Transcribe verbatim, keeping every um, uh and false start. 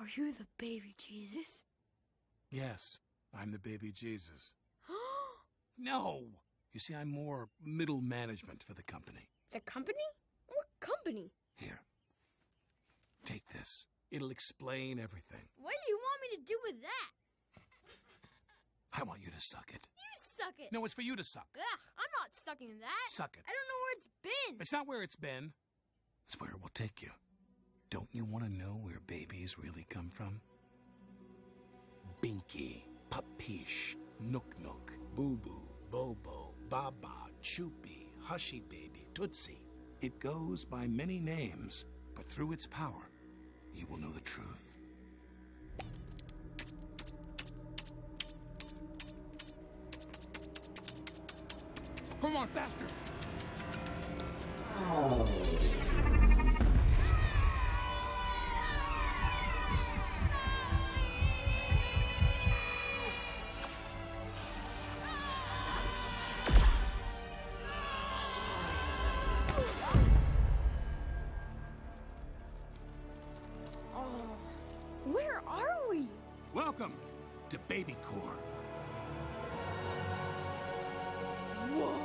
Are you the baby Jesus? Yes, I'm the baby Jesus. No! You see, I'm more middle management for the company. The company? What company? Here. Take this. It'll explain everything. What do you want me to do with that? I want you to suck it. You suck it. No, it's for you to suck. Ugh, I'm not sucking that. Suck it. I don't know where it's been. It's not where it's been. It's where it will take you. Don't you want to know where babies really come from? Binky, Papish, Nook Nook, Boo Boo, Bobo, Baba, Choopy, Hushy Baby, Tootsie. It goes by many names, but through its power, you will know the truth. Come on, faster! Oh, where are we? Welcome to Baby Corps. Whoa.